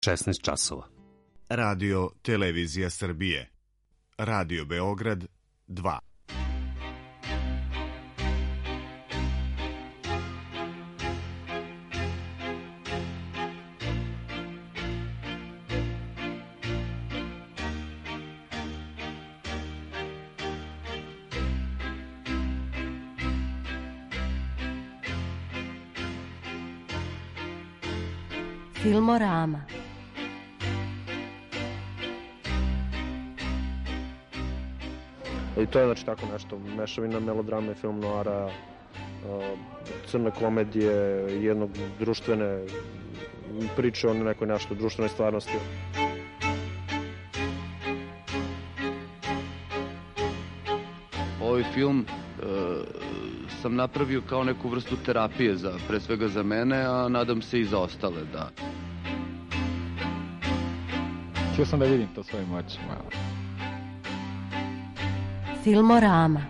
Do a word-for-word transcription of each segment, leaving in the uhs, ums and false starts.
šesnaest časova. Radio Televizija Srbije. Radio Beograd dva. Filmorama. I to je znači tako nešto, mešavina melodrame, film noara, crne komedije, jednog društvene priče o nekoj nešto društvenoj stvarnosti. Ovaj film e, sam napravio kao neku vrstu terapije, za, pre svega za mene, a nadam se i za ostale, da. Htio sam da vidim to svojim očima. Filmorama.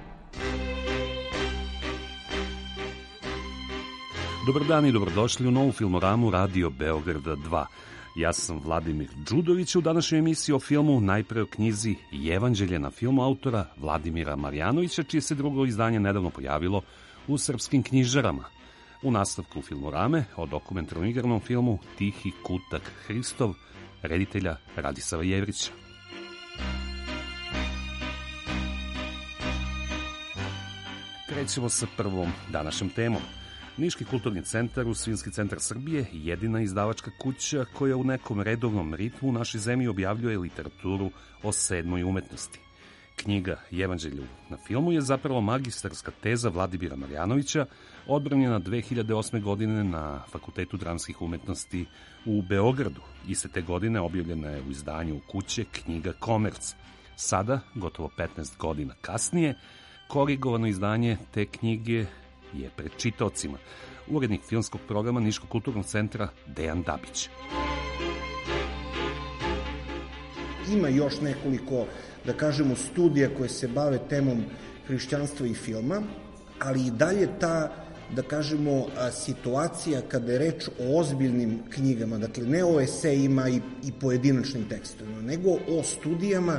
Dobar dan i dobrodošli u novu Filmoramu Radio Beograda dva. Ja sam Vladimir Đudović u današnjoj emisiji o filmu, najpre o knjizi Jevanđelje na filmu autora Vladimira Marjanovića, čije se drugo izdanje nedavno pojavilo u srpskim knjižarama. U nastavku Filmorame o dokumentarnom igranom filmu Tihi kutak Hristov, reditelja Radisava Jevrića. Krećemo sa prvom današnjom temom. Niški kulturni centar u Svinjski centar Srbije, jedina izdavačka kuća koja u nekom redovnom ritmu u našoj zemlji objavljuje literaturu o sedmoj umetnosti. Knjiga Jevanđelju na filmu je zapravo magistarska teza Vladimira Marjanovića, odbranjena dve hiljade osme. godine na Fakultetu dramskih umetnosti u Beogradu. Iste te godine objavljena je u izdanju kuće knjiga Komerc. Sada, gotovo petnaest godina kasnije, korigovano izdanje te knjige je pred čitaocima. Urednik filmskog programa Niškog kulturnog centra Dejan Dabić. Ima još nekoliko, da kažemo, studija koje se bave temom hrišćanstva i filma, ali i dalje ta, da kažemo, situacija kada je reč o ozbiljnim knjigama, dakle ne o esejima i, i pojedinačnim tekstovima, nego o studijama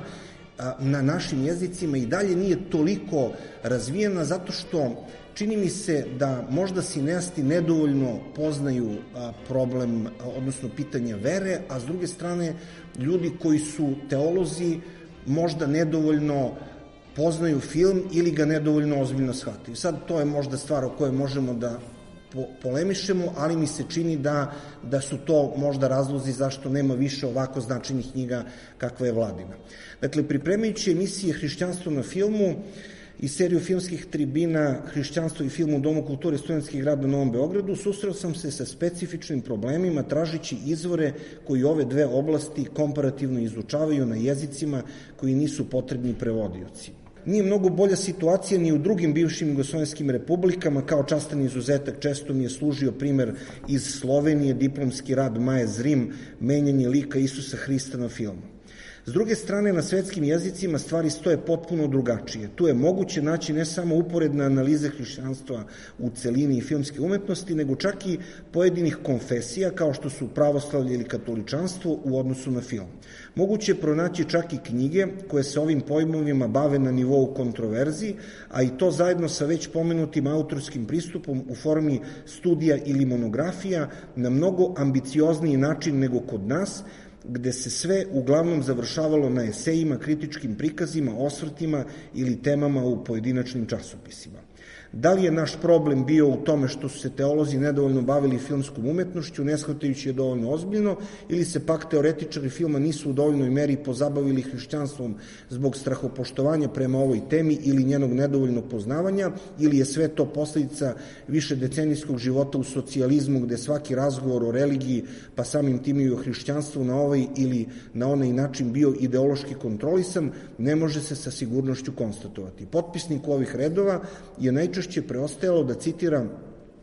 na našim jezicima i dalje nije toliko razvijena, zato što čini mi se da možda sinejasti nedovoljno poznaju problem, odnosno pitanja vere, a s druge strane ljudi koji su teolozi možda nedovoljno poznaju film ili ga nedovoljno ozbiljno shvataju. Sad to je možda stvar o kojoj možemo da po, polemišemo, ali mi se čini da, da su to možda razlozi zašto nema više ovako značajnih knjiga kakva je Vladina. Dakle, pripremajući emisije Hrišćanstvo na filmu i seriju filmskih tribina Hrišćanstvo i film u Domu kulture Studentski grad u Novom Beogradu, susreo sam se sa specifičnim problemima tražići izvore koji ove dve oblasti komparativno izučavaju na jezicima koji nisu potrebni prevodioci. Nije mnogo bolja situacija ni u drugim bivšim jugoslovenskim republikama, kao častan izuzetak često mi je služio primer iz Slovenije, diplomski rad Maje Zrim, menjanje lika Isusa Hrista na filmu. S druge strane, na svetskim jezicima stvari stoje potpuno drugačije. Tu je moguće naći ne samo uporedne analize hrišćanstva u celini i filmske umetnosti, nego čak i pojedinih konfesija, kao što su pravoslavlje ili katoličanstvo u odnosu na film. Moguće je pronaći čak i knjige koje se ovim pojmovima bave na nivou kontroverziji, a i to zajedno sa već pomenutim autorskim pristupom u formi studija ili monografija na mnogo ambiciozniji način nego kod nas, gde se sve uglavnom završavalo na esejima, kritičkim prikazima, osvrtima ili temama u pojedinačnim časopisima. Da li je naš problem bio u tome što su se teolozi nedovoljno bavili filmskom umetnošću, ne shvatajući je dovoljno ozbiljno, ili se pak teoretičari filma nisu u dovoljnoj meri pozabavili hrišćanstvom zbog strahopoštovanja prema ovoj temi ili njenog nedovoljnog poznavanja, ili je sve to posledica više decenijskog života u socijalizmu, gde svaki razgovor o religiji, pa samim tim i o hrišćanstvu na ovaj ili na onaj način bio ideološki kontrolisan, ne može se sa sigurnošću konstatovati. Potpisnik ovih redova je najčešće preostajalo da citiram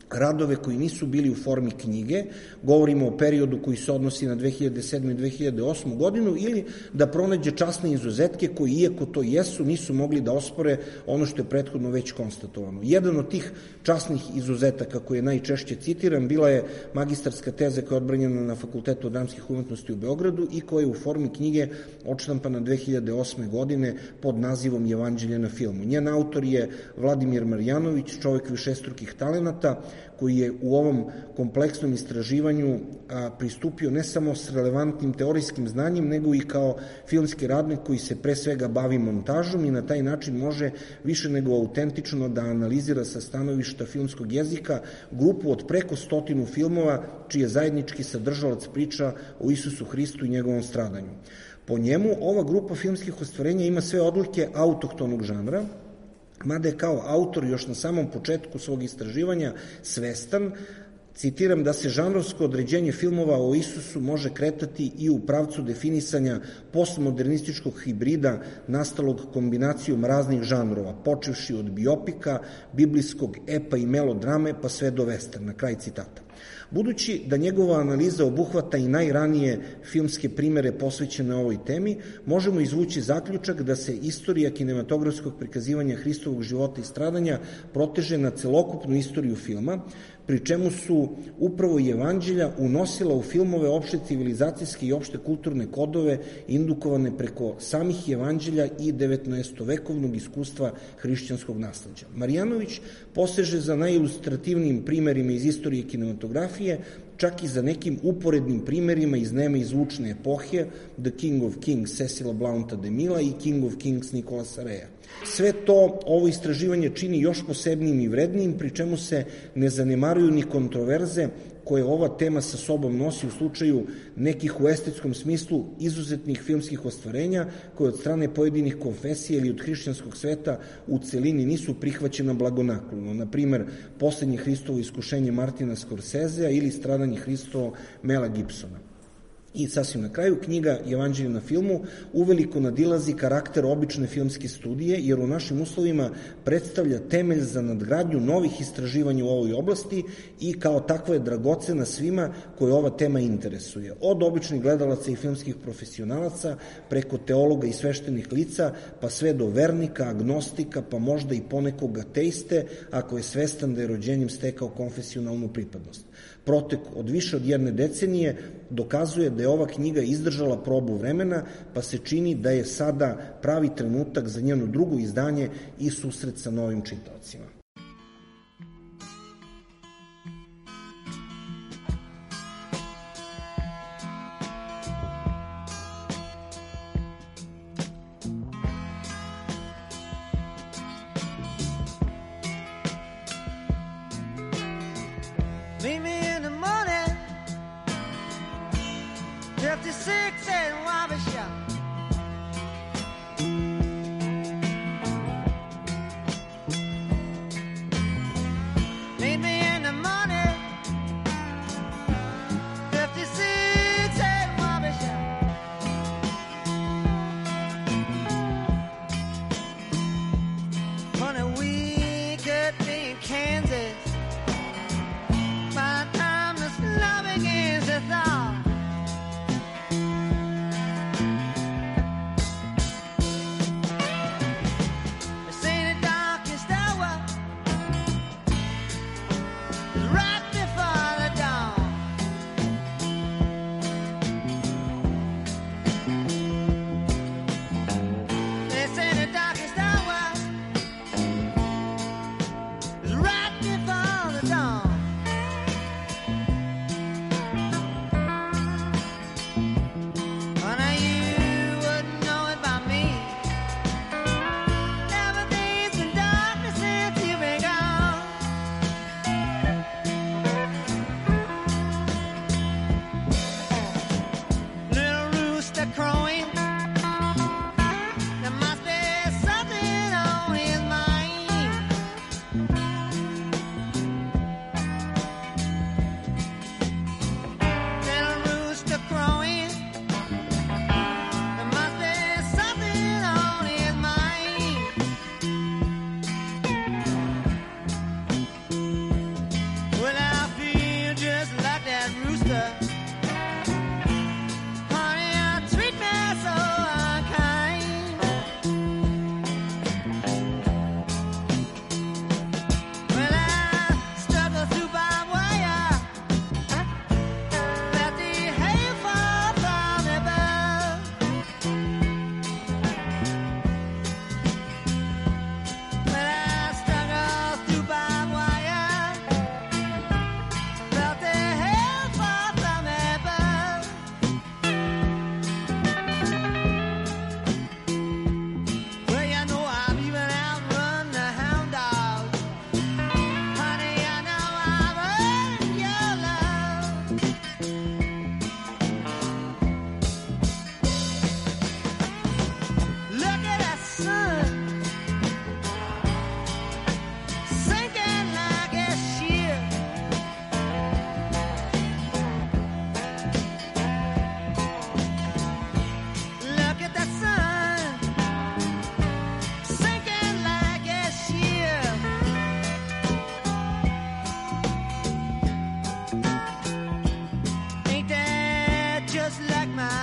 radove koji nisu bili u formi knjige, govorimo o periodu koji se odnosi na dve hiljade sedmu i dve hiljade osmu godinu, ili da pronađe časne izuzetke koji, iako to jesu, nisu mogli da ospore ono što je prethodno već konstatovano. Jedan od tih časnih izuzetaka koji je najčešće citiran bila je magistarska teza koja je odbranjena na Fakultetu dramskih umetnosti u Beogradu i koja je u formi knjige odštampana dve hiljade osme godine pod nazivom Jevanđelje na filmu. Njen autor je Vladimir Marjanović, čovek višestrukih talenata, koji je u ovom kompleksnom istraživanju a, pristupio ne samo s relevantnim teorijskim znanjem, nego i kao filmski radnik koji se pre svega bavi montažom i na taj način može više nego autentično da analizira sa stanovišta filmskog jezika grupu od preko stotinu filmova čiji je zajednički sadržalac priča o Isusu Hristu i njegovom stradanju. Po njemu, ova grupa filmskih ostvarenja ima sve odlike autohtonog žanra, mada je kao autor još na samom početku svog istraživanja svestan, citiram, da se žanrovsko određenje filmova o Isusu može kretati i u pravcu definisanja postmodernističkog hibrida nastalog kombinacijom raznih žanrova, počevši od biopika, biblijskog epa i melodrame, pa sve do westerna, kraj citata. Budući da njegova analiza obuhvata i najranije filmske primere posvećene ovoj temi, možemo izvući zaključak da se istorija kinematografskog prikazivanja Hristovog života i stradanja proteže na celokupnu istoriju filma, pri čemu su upravo evanđelja unosila u filmove opšte civilizacijske i opšte kulturne kodove indukovane preko samih evanđelja i devetnaestovekovnog iskustva hrišćanskog nasleđa. Marjanović poseže za najilustrativnijim primerima iz istorije kinematografije, čak i za nekim uporednim primerima iz neme i zvučne epohe, The King of Kings Cecila Blount'a DeMille i King of Kings Nicolasa Reja. Sve to ovo istraživanje čini još posebnijim i vrednijim, pri čemu se ne zanemaruju ni kontroverze koje ova tema sa sobom nosi u slučaju nekih u estetskom smislu izuzetnih filmskih ostvarenja koje od strane pojedinih konfesija ili od hrišćanskog sveta u celini nisu prihvaćena blagonaklono. Na primer, Poslednje Hristovo iskušenje Martina Scorsesea ili Stradanje Hristovo Mela Gibsona. I sasvim na kraju, knjiga Jevanđelje na filmu uveliko nadilazi karakter obične filmske studije, jer u našim uslovima predstavlja temelj za nadgradnju novih istraživanja u ovoj oblasti i kao takva je dragocena svima koje ova tema interesuje. Od običnih gledalaca i filmskih profesionalaca, preko teologa i sveštenih lica, pa sve do vernika, agnostika, pa možda i ponekog ateiste, ako je svestan da je rođenjem stekao konfesionalnu pripadnost. Protek od više od jedne decenije dokazuje da je ova knjiga izdržala probu vremena, pa se čini da je sada pravi trenutak za njeno drugo izdanje i susret sa novim čitaocima. Meet me in the morning, fifty-six and Wabi Shop. Meet me in the morning, fifty-six and Wabi Shop. On a week at me in Kansas, my time this love begins to thaw.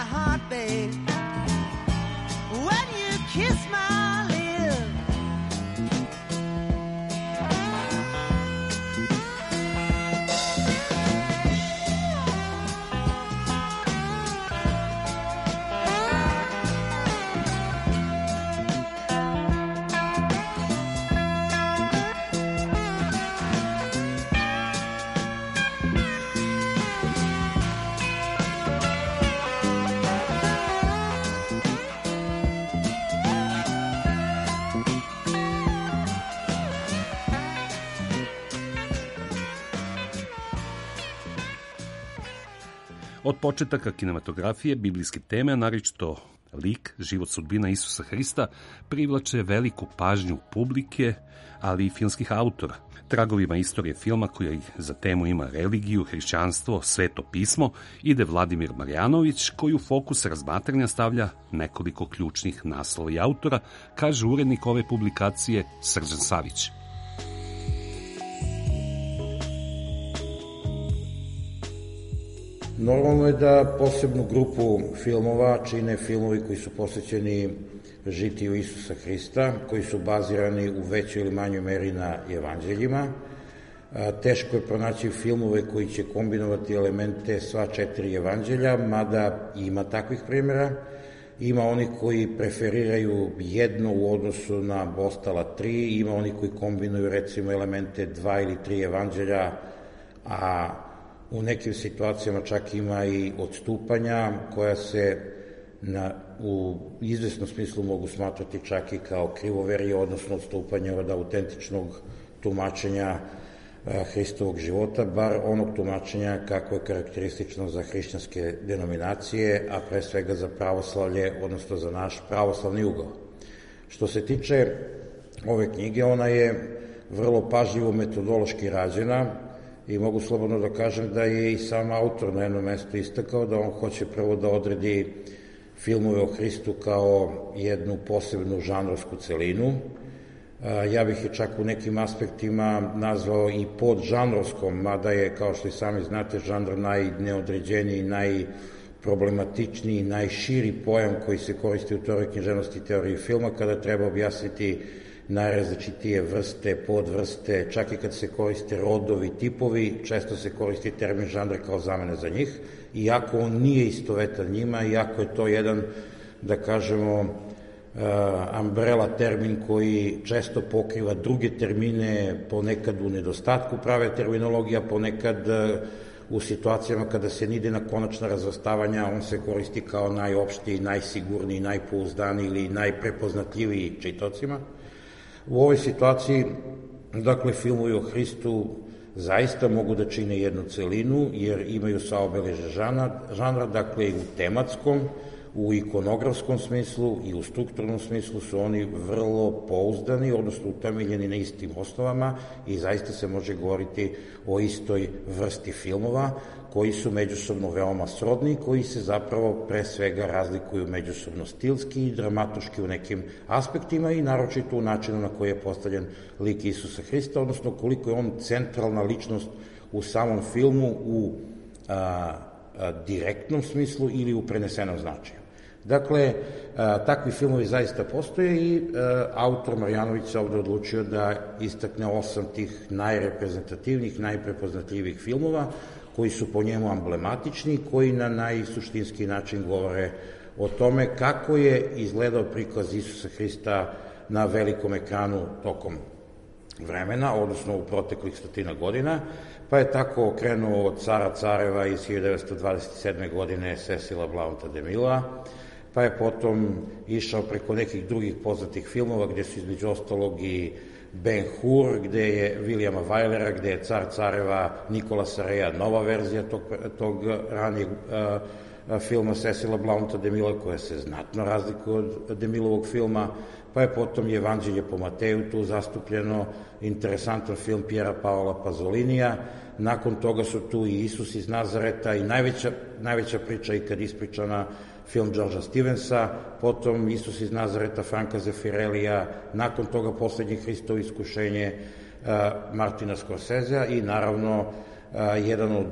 heart, babe. When you kiss my lips. Od početaka kinematografije biblijske teme, a naročito lik, život, sudbina Isusa Hrista, privlače veliku pažnju publike, ali i filmskih autora. Tragovima istorije filma koja za temu ima religiju, hrišćanstvo, sveto pismo, ide Vladimir Marjanović, koji u fokus razmatranja stavlja nekoliko ključnih naslova i autora, kaže urednik ove publikacije Srđan Savić. Normalno je da posebnu grupu filmova čine filmovi koji su posvećeni žitiju Isusa Hrista, koji su bazirani u većoj ili manjoj meri na evanđeljima. Teško je pronaći filmove koji će kombinovati elemente sva četiri evanđelja, mada ima takvih primjera. Ima oni koji preferiraju jedno u odnosu na ostala tri, ima oni koji kombinuju recimo elemente dva ili tri evanđelja, a u nekim situacijama čak ima i odstupanja koja se na, u izvesnom smislu mogu smatrati čak i kao krivoverije, odnosno odstupanje od autentičnog tumačenja Hristovog života, bar onog tumačenja kako je karakteristično za hrišćanske denominacije, a pre svega za pravoslavlje, odnosno za naš pravoslavni ugao. Što se tiče ove knjige, ona je vrlo pažljivo metodološki rađena, i mogu slobodno da kažem da je i sam autor na jednom mestu istakao da on hoće prvo da odredi filmove o Hristu kao jednu posebnu žanrovsku celinu. Ja bih je čak u nekim aspektima nazvao i podžanrovskom, mada je, kao što i sami znate, žanr najneodređeniji, najproblematičniji, najširi pojam koji se koristi u teoriji književnosti i teoriji filma kada treba objasniti najrazličitije vrste, podvrste, čak i kad se koriste rodovi, tipovi, često se koristi termin žanr kao zamena za njih, iako on nije istovetan njima, iako je to jedan, da kažemo, umbrella termin koji često pokriva druge termine, ponekad u nedostatku prave terminologija, ponekad u situacijama kada se ide na konačna razvrstavanja, on se koristi kao najopštiji, najsigurniji, najpouzdaniji ili najprepoznatljiviji čitocima. U ovoj situaciji, dakle, filmovi o Hristu zaista mogu da čine jednu celinu, jer imaju sva obeležja žanra, dakle i u tematskom, u ikonografskom smislu i u strukturnom smislu su oni vrlo pouzdani, odnosno utemeljeni na istim osnovama i zaista se može govoriti o istoj vrsti filmova koji su međusobno veoma srodni, koji se zapravo pre svega razlikuju međusobno stilski i dramatuški u nekim aspektima i naročito u načinu na koji je postavljen lik Isusa Hrista, odnosno koliko je on centralna ličnost u samom filmu u a, a, direktnom smislu ili u prenesenom značaju. Dakle, a, takvi filmovi zaista postoje i a, autor Marjanović se ovde odlučio da istakne osam tih najreprezentativnih, najprepoznatljivih filmova koji su po njemu emblematični, koji na najsuštinski način govore o tome kako je izgledao prikaz Isusa Hrista na velikom ekranu tokom vremena, odnosno u proteklih stotina godina, pa je tako krenuo od Cara careva iz hiljadu devetsto dvadeset sedme. godine Cecila Blount'a DeMille'a, pa je potom išao preko nekih drugih poznatih filmova gde su između ostalog i Ben-Hur, gde je Williama Wylera, gde je Car careva Nikolasa Reja, nova verzija tog, tog ranijeg a, a, filma Cecila Blount'a DeMille'a, koja se znatno razlikuje od DeMilleovog filma, pa je potom i Evanđelje po Mateju tu zastupljeno, interesantan film Piera Paola Pazolinija, nakon toga su tu i Isus iz Nazareta i najveća, najveća priča ikad ispričana film Georgea Stevensa, potom Isus iz Nazareta Franka Zeffirellija, nakon toga Poslednje Hristovo iskušenje Martina Scorsesea i naravno jedan od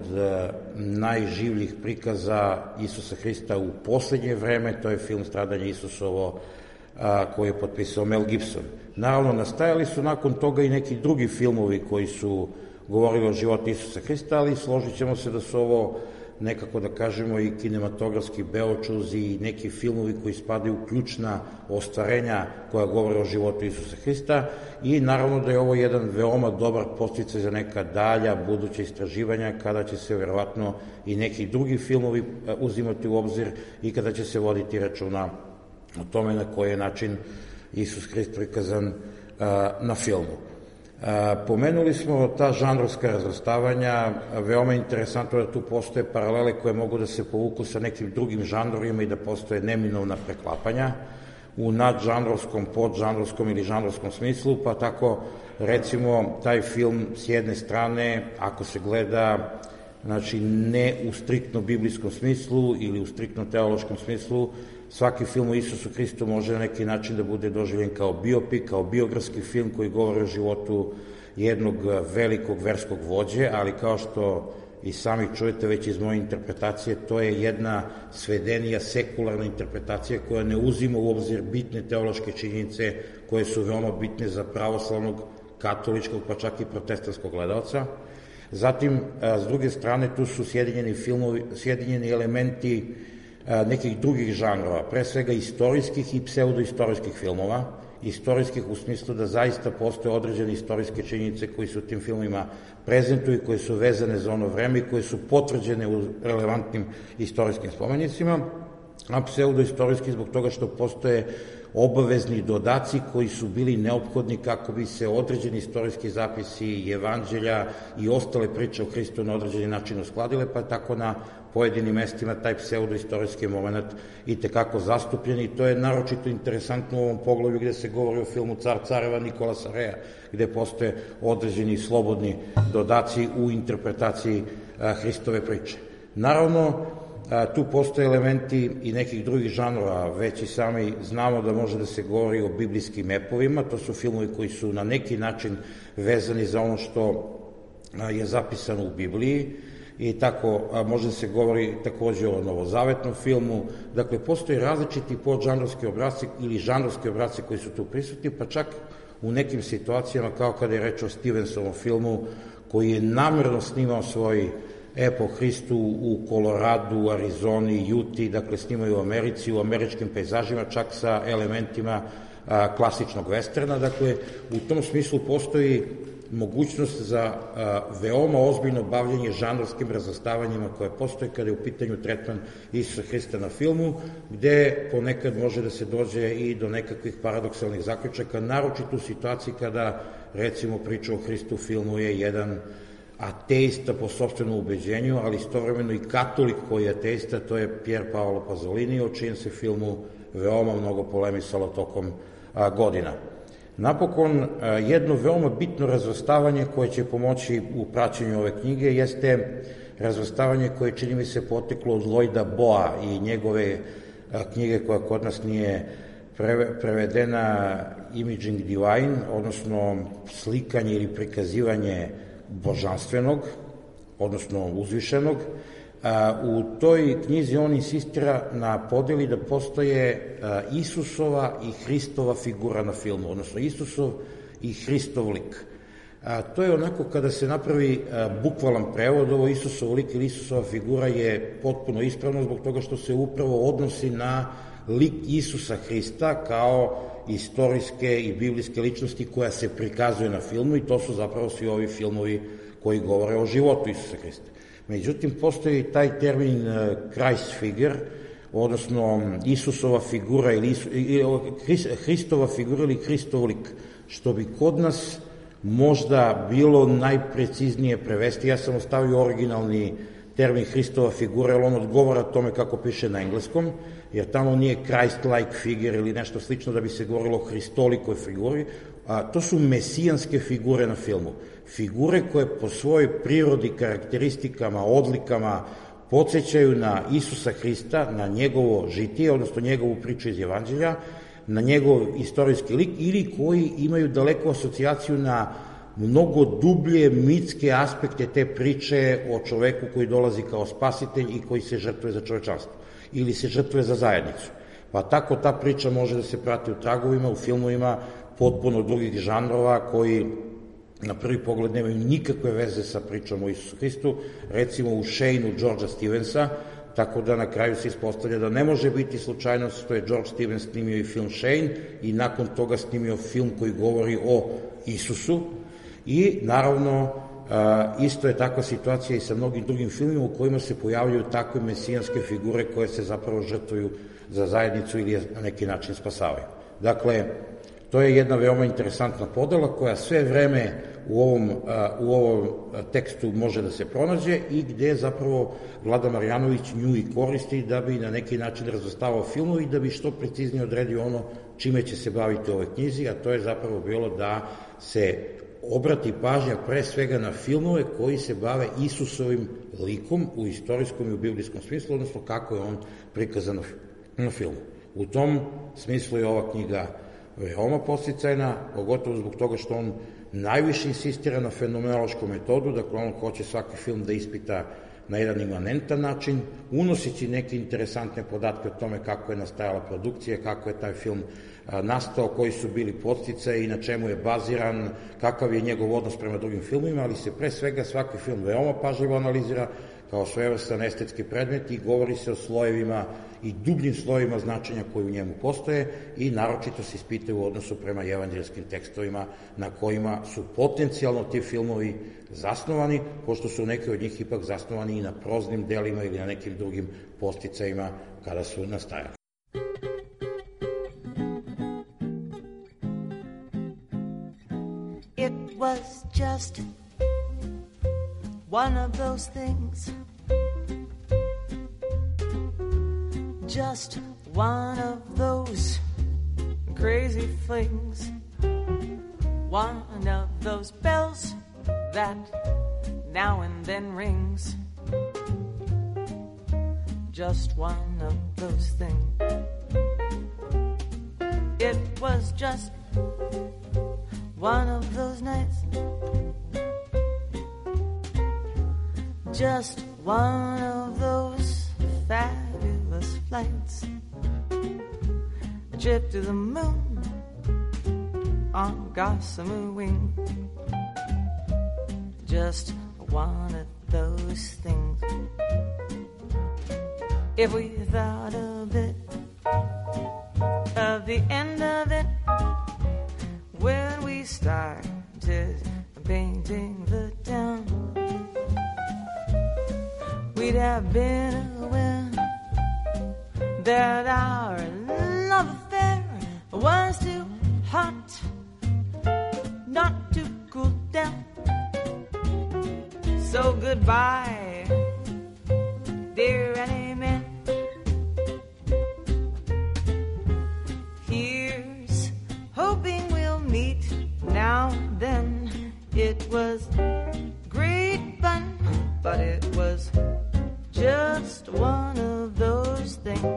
najživljih prikaza Isusa Hrista u poslednje vreme, to je film Stradanje Isusovo koji je potpisao Mel Gibson. Naravno, nastajali su nakon toga i neki drugi filmovi koji su govorili o životu Isusa Hrista, ali složit ćemo se da su ovo nekako, da kažemo, i kinematografski beočuzi i neki filmovi koji spadaju u ključna ostvarenja koja govore o životu Isusa Hrista i naravno da je ovo jedan veoma dobar podsticaj za neka dalja buduća istraživanja kada će se verovatno i neki drugi filmovi uzimati u obzir i kada će se voditi računa o tome na koji je način Isus Hrist prikazan na filmu. Pomenuli smo ta žanrovska razvrstavanja, veoma interesantno da tu postoje paralele koje mogu da se povuku sa nekim drugim žanrovima i da postoje neminovna preklapanja u nadžanrovskom, podžanrovskom ili žanrovskom smislu, pa tako recimo taj film s jedne strane, ako se gleda znači ne u striktno biblijskom smislu ili u striktno teološkom smislu, svaki film o Isusu Hristu može na neki način da bude doživljen kao biopik, kao biografski film koji govori o životu jednog velikog verskog vođe, ali kao što i sami čujete već iz moje interpretacije, to je jedna svedenija sekularna interpretacija koja ne uzima u obzir bitne teološke činjenice koje su veoma bitne za pravoslavnog, katoličkog, pa čak i protestantskog gledalca. Zatim, s druge strane, tu su sjedinjeni filmovi, sjedinjeni elementi nekih drugih žanrova, pre svega istorijskih i pseudoistorijskih filmova, istorijskih u smislu da zaista postoje određene istorijske činjenice koji su u tim filmima prezentuju, koje su vezane za ono vreme i koje su potvrđene u relevantnim istorijskim spomenicima, a pseudoistorijski zbog toga što postoje obavezni dodaci koji su bili neophodni kako bi se određeni istorijski zapisi, evanđelja i ostale priče o Hristu na određeni način uskladile, pa tako na pojedinim mestima taj pseudoistorijski moment i tekako zastupljen i to je naročito interesantno u ovom poglavlju gde se govori o filmu Car careva Nikolasa Reja, gde postoje određeni slobodni dodaci u interpretaciji Hristove priče. Naravno, tu postoje elementi i nekih drugih žanrova, već i sami znamo da može da se govori o biblijskim epovima, to su filmovi koji su na neki način vezani za ono što je zapisano u Bibliji i tako može da se govori takođe o novozavetnom filmu, dakle postoje različiti podžanrovski obrazci ili žanrovski obrazci koji su tu prisutni, pa čak u nekim situacijama kao kada je reč o Stevensovom filmu koji je namerno snimao svoj epo Hristu u Koloradu, u Arizoni, Juti, dakle snimaju u Americi, u američkim pejzažima, čak sa elementima a, klasičnog westerna, dakle u tom smislu postoji mogućnost za a, veoma ozbiljno bavljenje žanrovskim razvrstavanjima koje postoje kada je u pitanju tretman Isusa Hrista na filmu, gde ponekad može da se dođe i do nekakvih paradoksalnih zaključaka, naročito u situaciji kada recimo priča o Hristu u filmu je jedan ateista po sopstvenom ubeđenju, ali istovremeno i katolik koji je ateista, to je Pier Paolo Pasolini, o čijem se filmu veoma mnogo polemisalo tokom a, godina. Napokon, a, jedno veoma bitno razvrstavanje koje će pomoći u praćenju ove knjige jeste razvrstavanje koje čini mi se poteklo od Lloyda Boa i njegove a, knjige koja kod nas nije prevedena Imaging Divine, odnosno slikanje ili prikazivanje božanstvenog, odnosno uzvišenog. U toj knjizi on insistira na podeli da postoje Isusova i Hristova figura na filmu, odnosno Isusov i Hristov lik. To je onako kada se napravi bukvalan prevod, ovo Isusov lik ili Isusova figura je potpuno ispravno zbog toga što se upravo odnosi na lik Isusa Hrista kao istorijske i biblijske ličnosti koja se prikazuje na filmu i to su zapravo svi ovi filmovi koji govore o životu Isusa Hrista. Međutim, postoji taj termin Christ figure, odnosno Isusova figura ili Isu, Hristova figura ili Hristov lik, što bi kod nas možda bilo najpreciznije prevesti. Ja sam ostavio originalni termin Hristova figura, jer on odgovara tome kako piše na engleskom, jer tamo nije Christ-like figure ili nešto slično da bi se govorilo o hristolikoj figuri, a to su mesijanske figure na filmu. Figure koje po svojoj prirodi, karakteristikama, odlikama podsjećaju na Isusa Hrista, na njegovo žitije, odnosno njegovu priču iz Evanđelja, na njegov istorijski lik ili koji imaju daleku asocijaciju na mnogo dublje mitske aspekte te priče o čoveku koji dolazi kao spasitelj i koji se žrtvuje za čovečanstvo ili se žrtvuje za zajednicu. Pa tako ta priča može da se prati u tragovima, u filmovima potpuno drugih žanrova koji na prvi pogled nemaju nikakve veze sa pričom o Isusu Hristu, recimo u Shane-u Georgea Stevensa, tako da na kraju se ispostavlja da ne može biti slučajnost što je George Stevens snimio i film Shane i nakon toga snimio film koji govori o Isusu. I naravno isto je takva situacija i sa mnogim drugim filmima u kojima se pojavljaju takve mesijanske figure koje se zapravo žrtvuju za zajednicu ili na neki način spasavaju. Dakle, to je jedna veoma interesantna podela koja sve vreme u ovom, u ovom tekstu može da se pronađe i gde zapravo Vlada Marjanović nju i koristi da bi na neki način razvrstavao filmovi i da bi što preciznije odredio ono čime će se baviti u ovoj knjizi, a to je zapravo bilo da se obrati pažnja pre svega na filmove koji se bave Isusovim likom u istorijskom i u biblijskom smislu, odnosno kako je on prikazan na filmu. U tom smislu je ova knjiga veoma podsticajna, pogotovo zbog toga što on najviše insistira na fenomenološkom metodu, dakle on hoće svaki film da ispita na jedan imanentan način, unosići neke interesantne podatke o tome kako je nastajala produkcija, kako je taj film nastao, koji su bili podsticaji i na čemu je baziran, kakav je njegov odnos prema drugim filmima, ali se pre svega svaki film veoma pažljivo analizira kao svojevrstan estetski predmet i govori se o slojevima i dubljim slojevima značenja koji u njemu postoje i naročito se ispitaju u odnosu prema evanđelskim tekstovima na kojima su potencijalno ti filmovi zasnovani, pošto su neki od njih ipak zasnovani i na proznim delima ili na nekim drugim posticajima kada su nastajali. It was just one of those things, just one of those crazy flings, one of those bells that now and then rings, just one of those things. It was just one of those nights, just one of those fabulous flights, a trip to the moon on gossamer wing, just one of those things. If we thought a bit of the end of it when we started painting the town, we'd have been aware that our love affair was too hot not to cool down. So goodbye, dear Annie Man. Here's hoping we'll meet now and then. It was great fun, but it was just one of those things.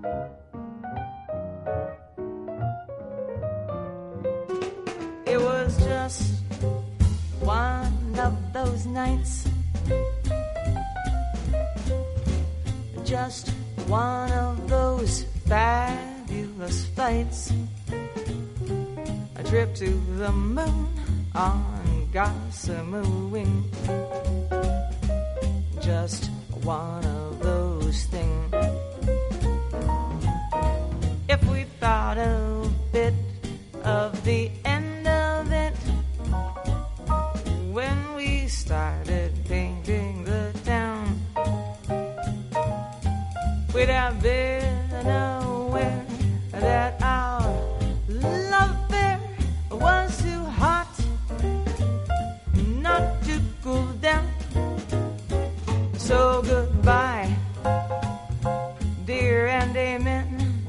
It was just one of those nights, just one of those fabulous flights, a trip to the moon on gossamer wing, just one of those things. If we thought a bit of the end of it when we started painting the town, we'd have been aware that our love affair was too hot not to cool down. So goodbye, dear and amen.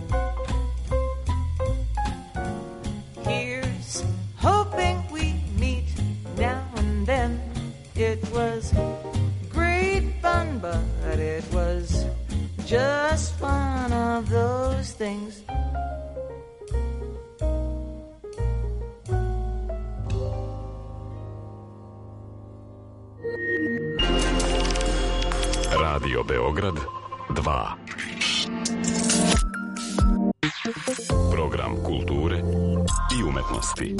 Here's hoping we meet now and then. It was great fun, but it was just one of those things. Radio Beograd dva. Program kulture i umetnosti.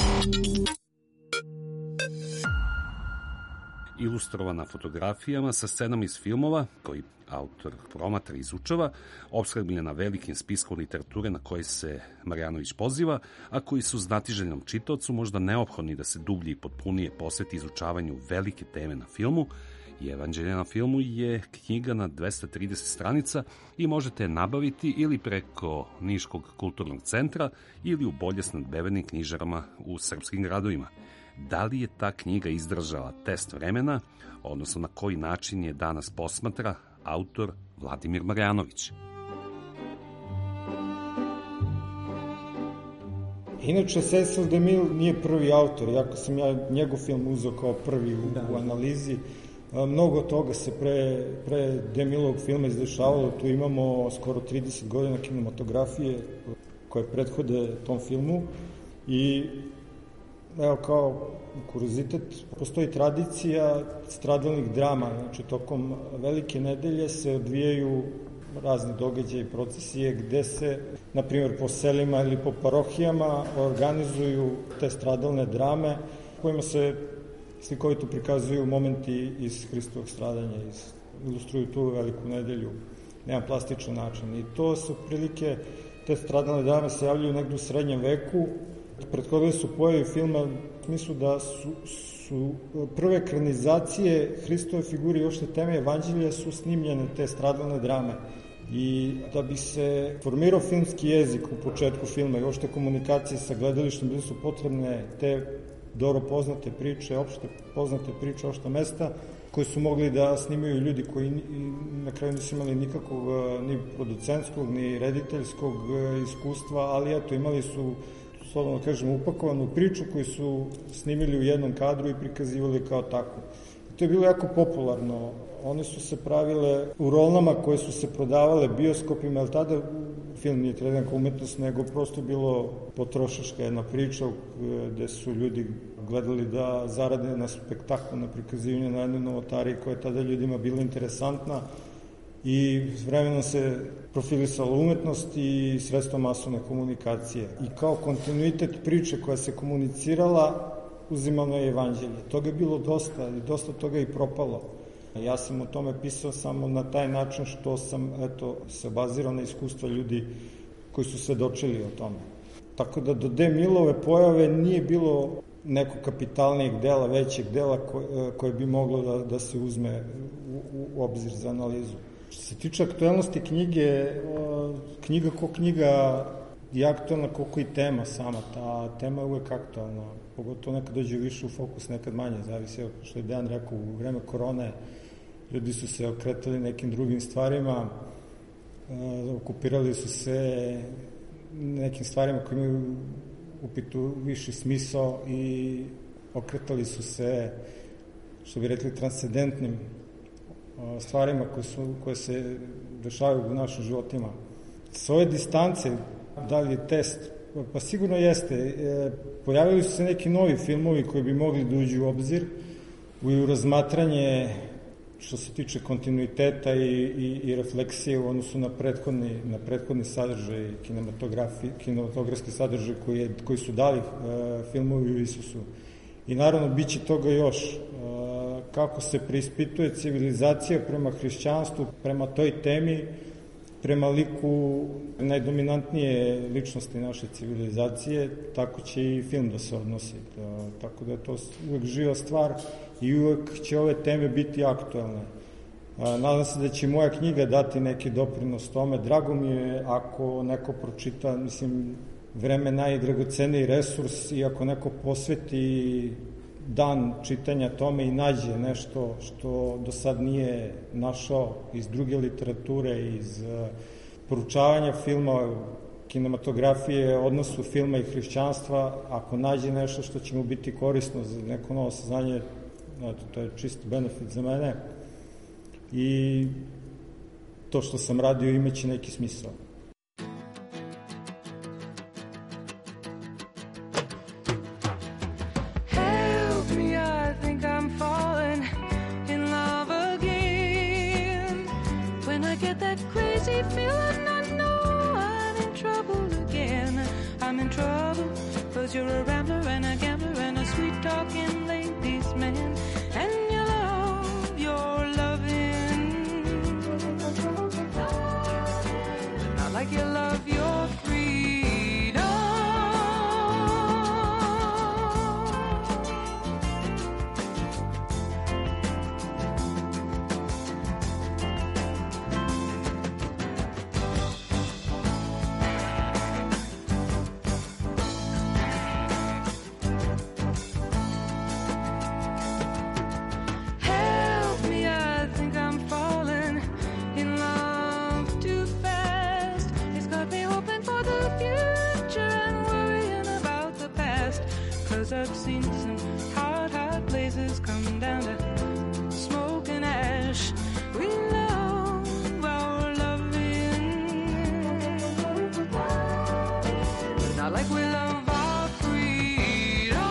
Ilustrovana fotografijama sa scenama iz filmova, koji autor promatra i izučava, opskrbljena velikim spiskom literature na koji se Marjanović poziva, a koji su znatiželjnom čitaocu možda neophodni da se dublje i potpunije posveti izučavanju velike teme na filmu. I Evanđelje na filmu je knjiga na dvesta trideset stranica i možete je nabaviti ili preko Niškog kulturnog centra ili u bolje snadbevenim knjižarama u srpskim gradovima. Da li je ta knjiga izdržala test vremena, odnosno na koji način je danas posmatra autor Vladimir Marjanović? Inače, Cecil DeMille nije prvi autor, iako sam ja njegov film uzeo kao prvi u, da. u analizi. Mnogo toga se pre, pre DeMilleovog filma izdešavalo, tu imamo skoro trideset godina kinematografije koje prethode tom filmu i evo kao kuriozitet, postoji tradicija stradalnih drama, znači tokom Velike nedelje se odvijaju razni događaji i procesije gde se, na primjer po selima ili po parohijama, organizuju te stradalne drame kojima se slikovito prikazuju momenti iz Hristovog stradanja, iz, ilustruju tu Veliku nedelju na jedan plastičan način. I to su prilike, te stradalne drame se javljaju negde u srednjem veku. Prethodili su pojavi filma u smislu da su, su prve ekranizacije Hristove figure i ošte teme Evanđelja su snimljene te stradalne drame. I da bi se formirao filmski jezik u početku filma i ošte komunikacije sa gledalištem, bili su potrebne te dobro poznate priče, opšte poznate priče, opšta mesta, koje su mogli da snimaju ljudi koji na kraju nisu imali nikakvog ni producentskog, ni rediteljskog iskustva, ali eto, imali su, slobodno kažem, upakovanu priču koju su snimili u jednom kadru i prikazivali kao takvu. I to je bilo jako popularno. One su se pravile u rolnama koje su se prodavale bioskopima, ali tada film nije tredan kao umetnost, nego prosto bilo potrošačka jedna priča gde su ljudi gledali da zarade na spektaklu, na prikazivanje na jednoj novotariji koja je tada ljudima bila interesantna i s vremenom se profilisala umetnost i sredstvo masovne komunikacije. I kao kontinuitet priče koja se komunicirala, uzimano je Evanđelje. Toga je bilo dosta i dosta toga je i propalo. Ja sam o tome pisao samo na taj način što sam, eto, se bazirao na iskustva ljudi koji su se dočeli o tome. Tako da do DeMilleove pojave nije bilo nekog kapitalnijeg dela, većeg dela koje, koje bi moglo da, da se uzme u, u obzir za analizu. Što se tiče aktuelnosti knjige, knjiga ko knjiga je aktuelna koliko i tema sama. Ta tema je uvek aktuelna, pogotovo nekad dođe više u fokus, nekad manje, zavisi što je Dejan rekao, u vreme korone ljudi su se okretali nekim drugim stvarima, okupirali su se nekim stvarima koji imaju upitu viši smisao i okretali su se, što bi rekli, transcendentnim stvarima koje, su, koje se dešavaju u našim životima. S ove distance, da li je test? Pa sigurno jeste. Pojavili su se neki novi filmovi koji bi mogli da uđu u obzir u razmatranje što se tiče kontinuiteta i, i, i refleksije u odnosu na prethodni, na prethodni sadržaj, kinematografski sadržaj koji, je, koji su dali e, filmovi u Isusu. I naravno, bit će toga još. E, kako se preispituje civilizacija prema hrišćanstvu, prema toj temi, prema liku najdominantnije ličnosti naše civilizacije, tako će i film da se odnosi. Da, tako da je to uvek živa stvar i uvek će ove teme biti aktuelne. A, nadam se da će moja knjiga dati neki doprinos tome. Drago mi je ako neko pročita, mislim, vreme najdragoceniji resurs i ako neko posveti dan čitanja tome i nađe nešto što do sad nije našao iz druge literature, iz uh, poručavanja filma, kinematografije, odnosu filma i hrišćanstva, ako nađe nešto što će mu biti korisno za neko novo saznanje, eto, to je čisti benefit za mene i to što sam radio imaće neki smisao. like you love your freedom. Help me, I think I'm falling in love too fast. It's got me hoping for the future and worrying about the past. 'Cause I've seen some hot, hot places come down to smoke and ash. We love our loving, not like we love our freedom.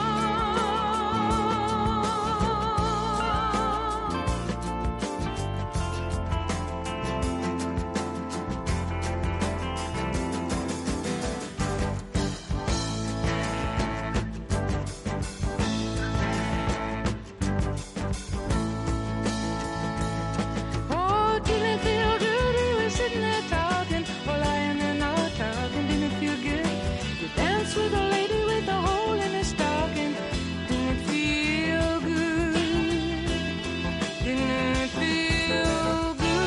Oh, didn't it feel good? We were sitting there talking, or lying there not talking. Didn't it feel good? You danced with a lady with a hole in her stocking. Didn't it feel good? Didn't it feel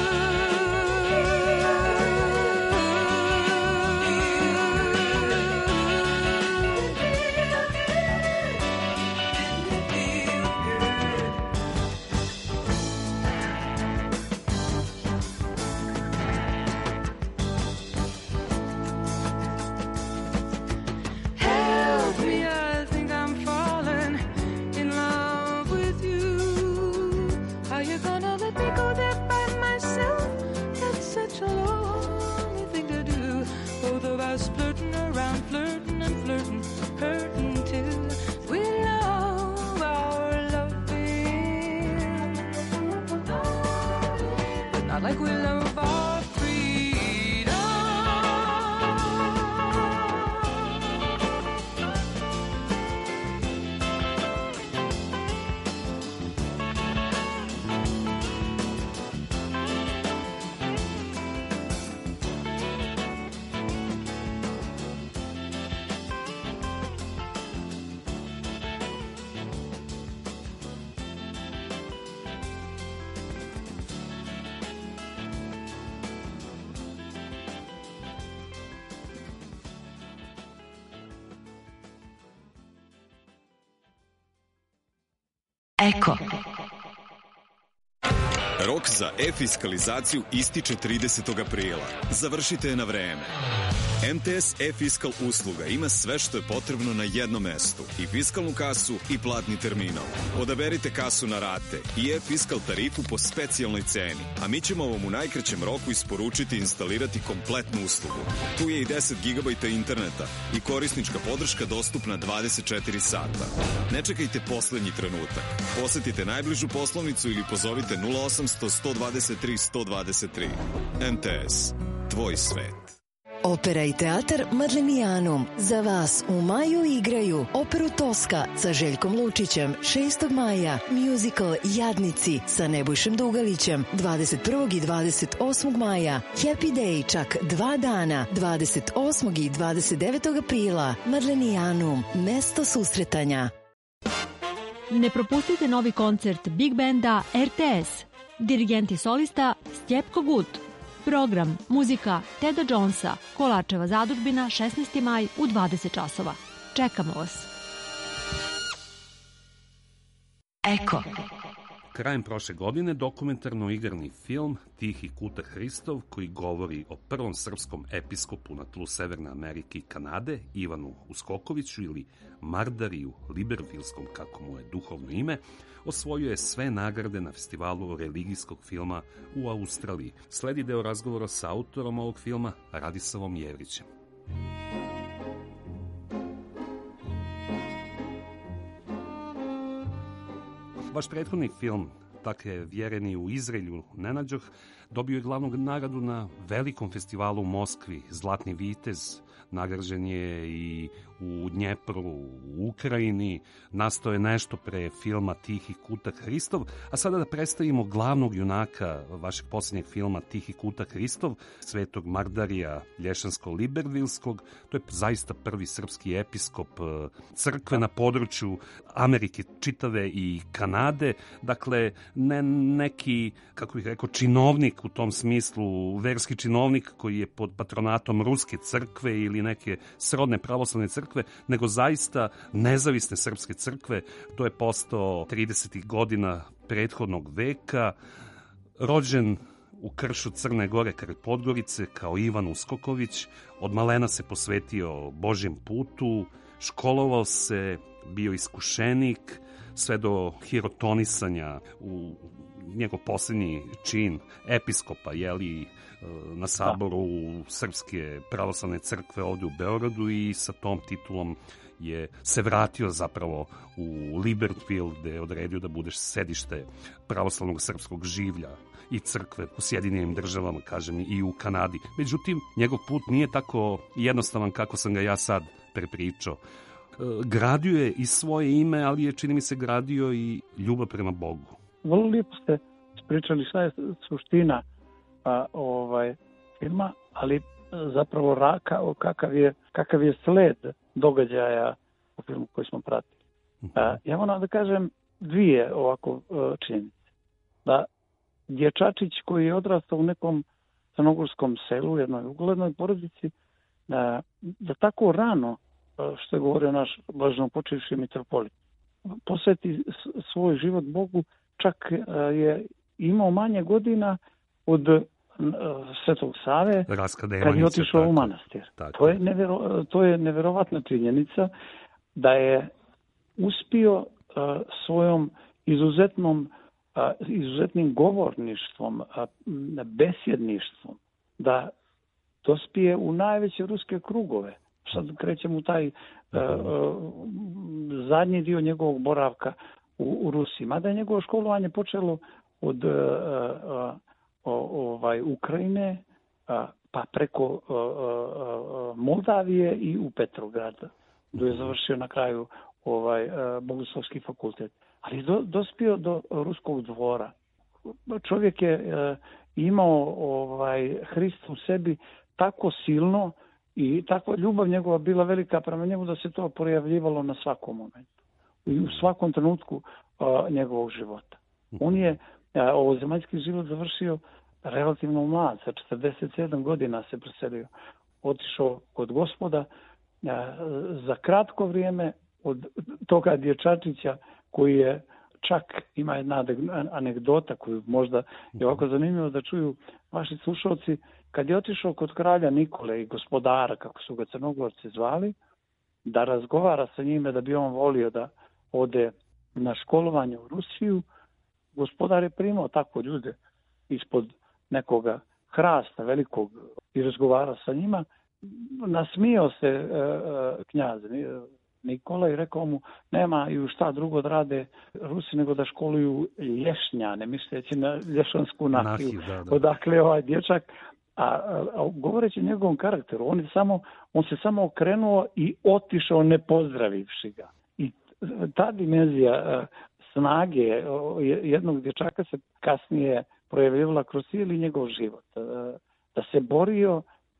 Help me, I think I'm falling in love with you. Are you gonna let me go there by myself? That's such a lonely thing to do. Both of us flirting around, flirting and flirting, hurting too. We love our loving, but not like we love our freedom. Eko. Rok za e-fiskalizaciju ističe tridesetog aprila. Završite je na vreme. M T S e-fiskal usluga ima sve što je potrebno na jednom mestu. I fiskalnu kasu i platni terminal. Odaberite kasu na rate i e-fiskal tarifu po specijalnoj ceni. A mi ćemo vam u najkraćem roku isporučiti i instalirati kompletnu uslugu. Tu je i deset gigabajta interneta i korisnička podrška dostupna dvadeset četiri sata. Ne čekajte poslednji trenutak. Posetite najbližu poslovnicu ili pozovite nula osamsto, sto dvadeset tri, sto dvadeset tri. M T S. Tvoj svet. Opera i teatar Madlenijanum za vas u maju igraju operu Toska sa Željkom Lučićem šestog maja, musical Jadnici sa Nebojšem Dugalićem dvadeset prvog i dvadeset osmog maja, Happy Day čak dva dana dvadeset osmog i dvadeset devetog aprila. Madlenijanum, mesto susretanja. Ne propustite novi koncert Big Banda R T S. Dirigent i solista Stjepko Gut. Program, muzika Teda Jonesa, Kolačeva zadužbina, šesnaesti maj u dvadeset časova. Čekamo vas. Eko. Krajem prošle godine dokumentarno-igrani film Tihi kuta Hristov, koji govori o prvom srpskom episkopu na tlu Severne Amerike i Kanade, Ivanu Uskokoviću ili Mardariju Libervilskom, kako mu je duhovno ime, osvojio je sve nagrade na festivalu religijskog filma u Australiji. Sledi deo razgovora sa autorom ovog filma, Radislavom Jevrićem. Vaš prethodni film, dakle Vjereni u Izraelju, Nenađoh, dobio je glavnu nagradu na velikom festivalu u Moskvi, Zlatni vitez, nagrađen je i u Dnjepru, u Ukrajini, nastao je nešto pre filma Tihi kutak Hristov, a sada da predstavimo glavnog junaka vašeg posljednjeg filma Tihi kutak Hristov, Svetog Mardarija Lješansko-Libervilskog. To je zaista prvi srpski episkop crkve na području Amerike čitave i Kanade, dakle ne neki, kako bih rekao, činovnik u tom smislu, verski činovnik koji je pod patronatom Ruske crkve ili neke srodne pravoslavne crkve, nego zaista nezavisne srpske crkve. To je postao tridesetih godina prethodnog veka, rođen u kršu Crne Gore kraj Podgorice kao Ivan Uskoković, od malena se posvetio Božjem putu, školovao se, bio iskušenik, sve do hirotonisanja u njegov posljednji čin episkopa, jeli, na saboru Srpske pravoslavne crkve ovdje u Beogradu, i sa tom titulom je se vratio zapravo u Libertville, gde je odredio da budeš sedište pravoslavnog srpskog življa i crkve u Sjedinjenim državama, kažem, i u Kanadi. Međutim, njegov put nije tako jednostavan kako sam ga ja sad prepričao. Gradio je i svoje ime, ali je, čini mi se, gradio i ljubav prema Bogu. Vrlo lijepo ste pričali šta je suština a, ovaj, filma, ali zapravo raka, kakav je, kakav je sled događaja u filmu koji smo pratili. A, ja moram da kažem dvije ovako činjenice. Da dječačić koji je odrastao u nekom crnogorskom selu, u jednoj uglednoj porodici, da, da tako rano, što je govorio naš blaženopočivši mitropolit, posveti svoj život Bogu, čak je imao manje godina od Svetog Save kad je otišao u manastir. Tako. To je, nevjero, to je nevjerovatna činjenica da je uspio uh, svojom izuzetnom, uh, izuzetnim govorništvom, uh, besjedništvom da dospije u najveće ruske krugove. Sad krećemo u taj uh, uh, zadnji dio njegovog boravka u, u Rusiji. Mada je njegovo školovanje počelo od uh, uh, ovaj, Ukrajine, uh, pa preko uh, uh, Moldavije i u Petrograd, gdje je završio na kraju ovaj, uh, Bogoslovski fakultet. Ali do, dospio do ruskog dvora. Čovjek je uh, imao ovaj, Hrista u sebi tako silno i takva ljubav njegova bila velika prema njemu da se to projavljivalo na svakom momentu i u svakom trenutku uh, njegovog života. On je uh, ovozemaljski život završio relativno mlad, sa četrdeset sedam godina se preselio. Otišao kod Gospoda uh, za kratko vrijeme od toga dječačića koji je, čak ima jedna anegdota koju možda je ovako zanimljivo da čuju vaši slušalci. Kad je otišao kod kralja Nikole i gospodara, kako su ga Crnogorci zvali, da razgovara sa njime da bi on volio da ode na školovanje u Rusiju, gospodar je primao tako ljude ispod nekoga hrasta velikog i razgovara sa njima. Nasmijao se e, e, knjaz Nikola i rekao mu nemaju šta drugo da rade Rusi nego da školuju lješnjane, misleći na lješansku nahiju. Da, da. Odakle ovaj dječak, a, a, a govoreći o njegovom karakteru, on, je samo, on se samo okrenuo i otišao ne pozdravivši ga. I ta dimenzija a, snage a, jednog dječaka se kasnije projavljivala kroz cijeli njegov život. A, da se borio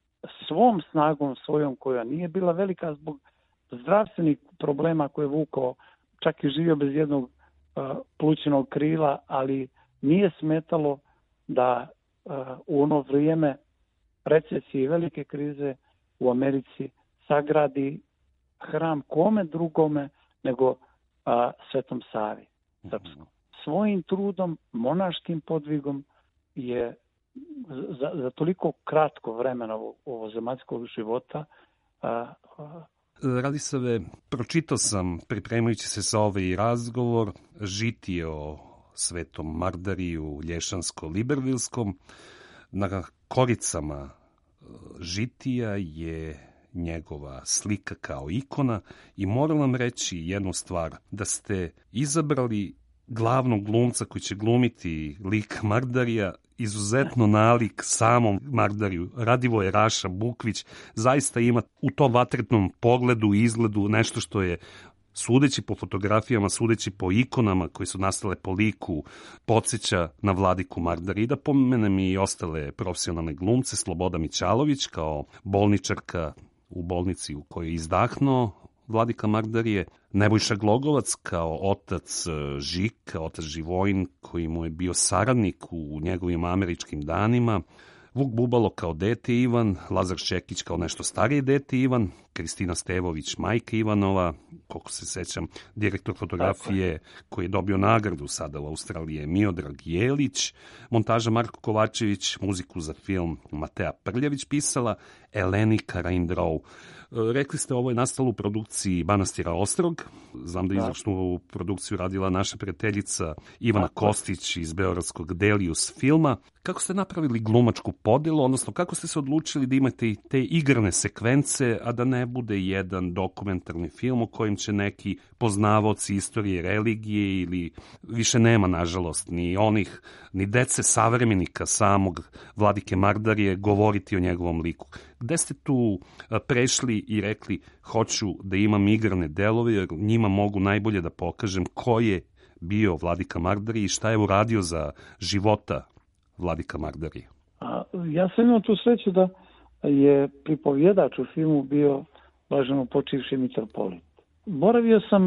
svom snagom svojom, koja nije bila velika zbog zdravstvenih problema koje je vukao, čak i živio bez jednog uh, plućnog krila, ali nije smetalo da uh, u ono vrijeme recesije i velike krize u Americi sagradi hram kome drugome nego uh, Svetom Savi srpskom. Svojim trudom, monaškim podvigom je za, za toliko kratko vremena ovo zemaljskog života uh, uh, Radisave, pročitao sam, pripremajući se za ovaj razgovor, žitije o Svetom Mardariju Lješansko-Libervilskom. Na koricama žitija je njegova slika kao ikona i moram vam reći jednu stvar, da ste izabrali glavnog glumca koji će glumiti lik Mardarija izuzetno nalik samom Mardariju. Radivoje Raša Bukvić zaista ima u tom vatretnom pogledu i izgledu nešto što je, sudeći po fotografijama, sudeći po ikonama koje su nastale po liku, podsjeća na Vladiku Mardari. I da pomenem i ostale profesionalne glumce, Sloboda Mićalović kao bolničarka u bolnici u kojoj je izdahnuo Vladika Mardarije, Nebojša Glogovac kao otac Žika, otac Živojin koji mu je bio saradnik u njegovim američkim danima, Vuk Bubalo kao dete Ivan, Lazar Šekić kao nešto stariji dete Ivan, Kristina Stevović, majka Ivanova, koliko se sećam, direktor fotografije koji je dobio nagradu sada u Australiji je Miodrag Jelić, montaža Marko Kovačević, muziku za film Matea Prljević pisala, Eleni Karaindrou. Rekli ste, ovo je nastalo u produkciji Manastira Ostrog. Znam da je izvršnu produkciju radila naša prijateljica Ivana Kostić iz beogradskog Delius filma. Kako ste napravili glumačku podelu, odnosno kako ste se odlučili da imate i te igrane sekvence, a da ne bude jedan dokumentarni film u kojem će neki poznavaoci istorije religije ili više nema, nažalost, ni onih, ni dece savremenika samog Vladike Mardarije govoriti o njegovom liku. Gde ste tu prešli i rekli hoću da imam igrane delove jer njima mogu najbolje da pokažem ko je bio Vladika Mardarije i šta je uradio za života Vladika Mardarije? A, ja sam imao tu sreću da je pripovjedač u filmu bio blaženo počivši mitropolit. Boravio sam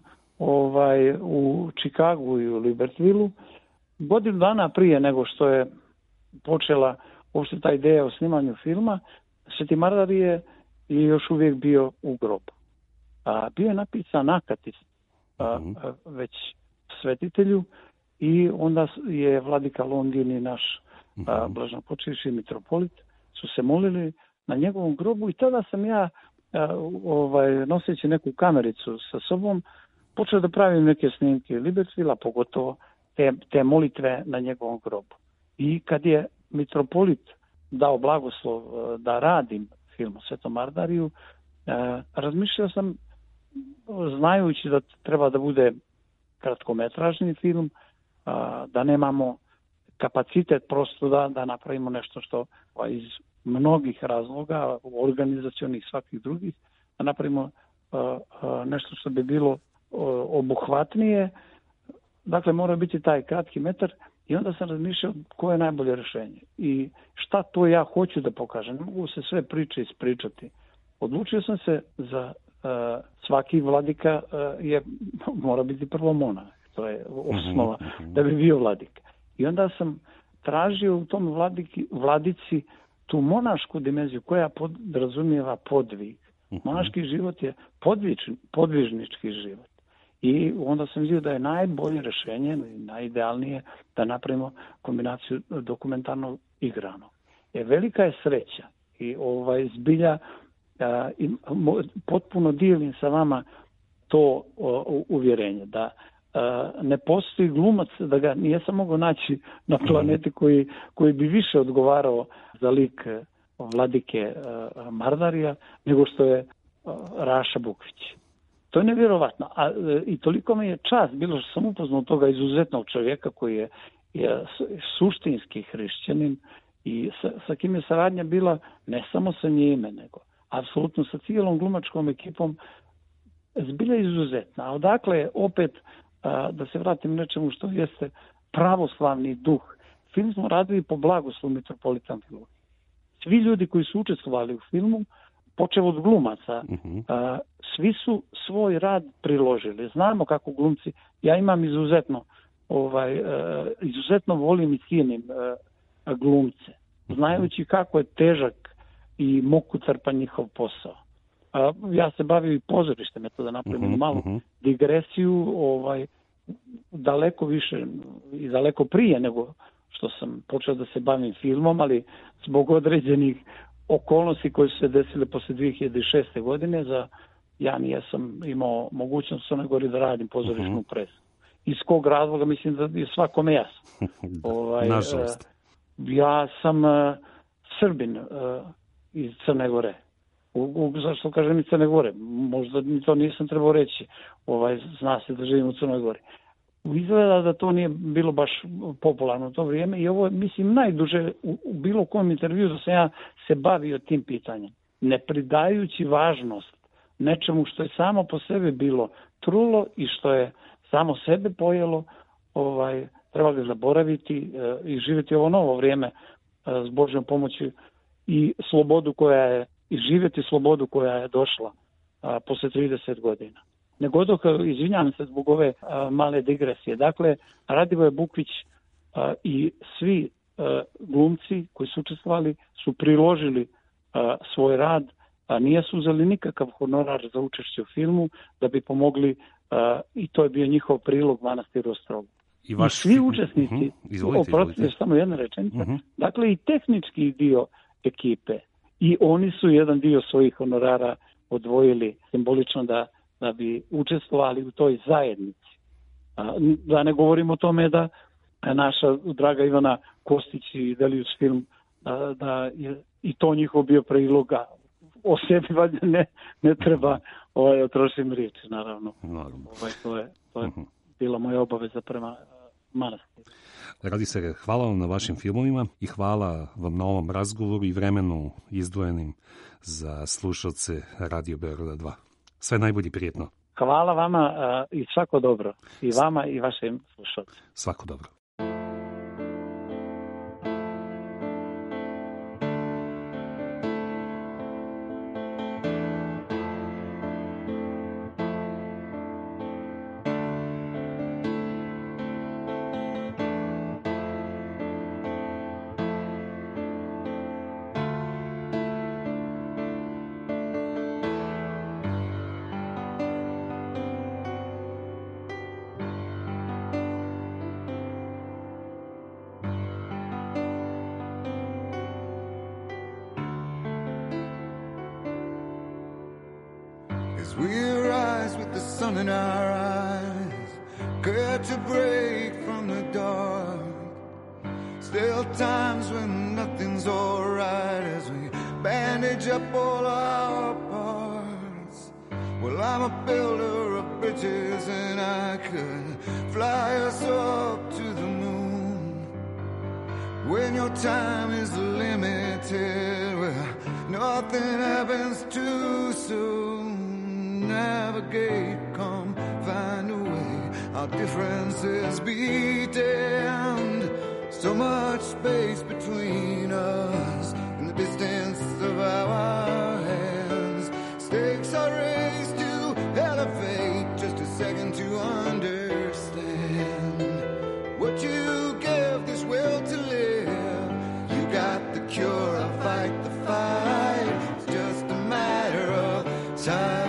ovaj, u Čikagu i u Libertvilu godinu dana prije nego što je počela uopšte ta ideja o snimanju filma. Sveti Mardarije je još uvijek bio u grobu. A, bio je napisan akatis a, a, već svetitelju i onda je vladika Longin i naš a, blaženopočivši mitropolit su se molili na njegovom grobu i tada sam ja a, ovaj, noseći neku kamericu sa sobom počeo da pravim neke snimke Libertvila, pogotovo te, te molitve na njegovom grobu. I kad je mitropolit dao blagoslov da radim film o Svetom Mardariju, razmišljao sam, znajući da treba da bude kratkometražni film, da nemamo kapacitet prosto da, da napravimo nešto što iz mnogih razloga, organizacionih svakih drugih, da napravimo nešto što bi bilo obuhvatnije. Dakle, mora biti taj kratki metar. I onda sam razmišljao koje je najbolje rješenje i šta to ja hoću da pokažem. Ne mogu se sve priče ispričati. Odlučio sam se za uh, svaki vladika uh, je, mora biti prvo monah. To je osnova mm-hmm. da bi bio vladika. I onda sam tražio u tom vladiki, vladici tu monašku dimenziju koja podrazumijeva podvig. Mm-hmm. Monaški život je podvič, podvižnički život. I onda sam vidio da je najbolje rješenje, najidealnije da napravimo kombinaciju dokumentarnog i igranog. E, velika je sreća i ovaj, zbilja a, i, mo, potpuno dijelim sa vama to o, uvjerenje da a, ne postoji glumac, da ga nijesam mogao naći na planeti koji, koji bi više odgovarao za lik vladike a, Mardarija nego što je a, Raša Bukvić. To je nevjerovatno. A, i toliko mi je čast bilo što sam upoznao toga izuzetnog čovjeka koji je, je suštinski hrišćanin i sa, sa kim je saradnja bila ne samo sa njime, nego apsolutno sa cijelom glumačkom ekipom zbilja izuzetna. A odakle je opet, a, da se vratim nečemu što jeste pravoslavni duh. Film smo radili po blagoslovu mitropolita Amfilohija. Svi ljudi koji su učestvovali u filmu, počev od glumaca, uh-huh. a, svi su svoj rad priložili. Znamo kako glumci, ja imam izuzetno, ovaj, a, izuzetno volim i cijenim a, glumce, znajući kako je težak i mukotrpan njihov posao. A, ja se bavim i pozorištem, eto da napravim uh-huh. malu uh-huh. digresiju, ovaj, daleko više i daleko prije nego što sam počeo da se bavim filmom, ali zbog određenih okolnosti koje su se desile posle dvije hiljade šeste. godine, za ja nijesam imao mogućnost u Crnoj Gori da radim pozorišnu uh-huh. predstavu. Iz kog razloga mislim da je svakome jasno. ovaj, Nažalost. Ja sam uh, Srbin uh, iz Crne Gore. U, u, zašto kažem i Crne Gore? Možda mi to nisam trebao reći. Ovaj, zna se da živim u Crnoj Gori. Izgleda da to nije bilo baš popularno u to vrijeme i ovo je, mislim, najduže u, u bilo kom intervju da sam ja se bavio tim pitanjem. Ne pridajući važnost nečemu što je samo po sebi bilo trulo i što je samo sebe pojelo, ovaj, treba ga zaboraviti e, i živjeti ovo novo vrijeme e, s Božjom pomoći i slobodu koja je, i živjeti slobodu koja je došla a, posle trideset godina. Nego dok, izvinjam se zbog ove a, male digresije. Dakle, Radivoje Bukvić a, i svi a, glumci koji su učestvovali su priložili a, svoj rad, a nisu uzeli nikakav honorar za učešće u filmu da bi pomogli a, i to je bio njihov prilog Manastiru Ostrogu. I, vaš... I svi učesnici, uh-huh. izvolite, oprostite, samo jedna rečenica, uh-huh. dakle i tehnički dio ekipe i oni su jedan dio svojih honorara odvojili simbolično da, da bi učestvovali u toj zajednici. A, da ne govorimo o tome da naša draga Ivana Kostić i Delius film, da, da je i to njihov bio priloga. O sebi valjda ne, ne treba ovaj, otrošim riječi, naravno. naravno. Ovaj, to je, to je uh-huh. bila moja obaveza prema uh, manastiru. Radi se, hvala vam na vašim filmovima i hvala vam na ovom razgovoru i vremenu izdvojenim za slušalce Radio Beograda dva. Sve najbolje, prijetno. Hvala vama uh, i svako dobro. I vama i vašim slušalcima. Svako dobro. As we rise with the sun in our eyes, glad to break from the dark. Still times when nothing's alright as we bandage up all our parts. Well, I'm a builder of bridges and I could fly us up to the moon. When your time is limited, well, nothing happens too soon. Navigate, come find a way. Our differences be damned. So much space between us and the distance of our hands. Stakes are raised to elevate. Just a second to understand what you give this will to live. You got the cure, I'll fight the fight. It's just a matter of time.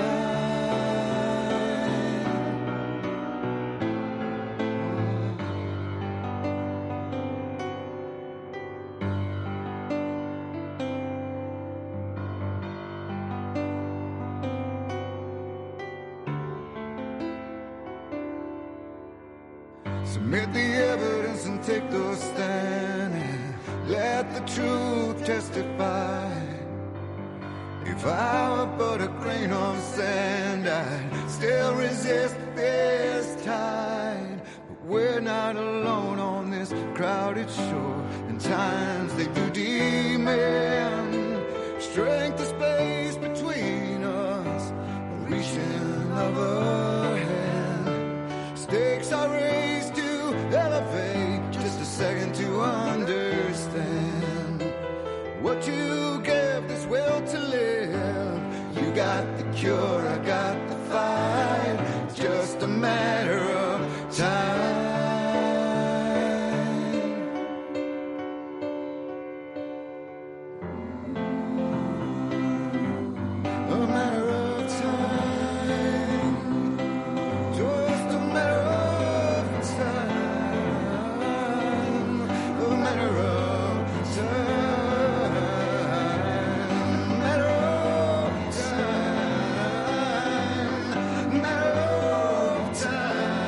Submit the evidence and take those stand and let the truth testify. If I were but a grain of sand, I'd still resist this tide. But we're not alone on this crowded shore, and times they do demand strength of space between us, a reaching of a hand. Stakes are raised to elevate, just a second to understand what you give this will to live. You got the cure, I got the fight. It's just a matter of time. A matter of time. Just a matter of time. A matter of time. Matter of time. Matter of time.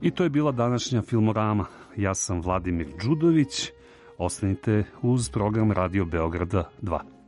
I to je bila današnja Filmorama. Ja sam Vladimir Đudović. Ostanite uz program Radio Beograda dva.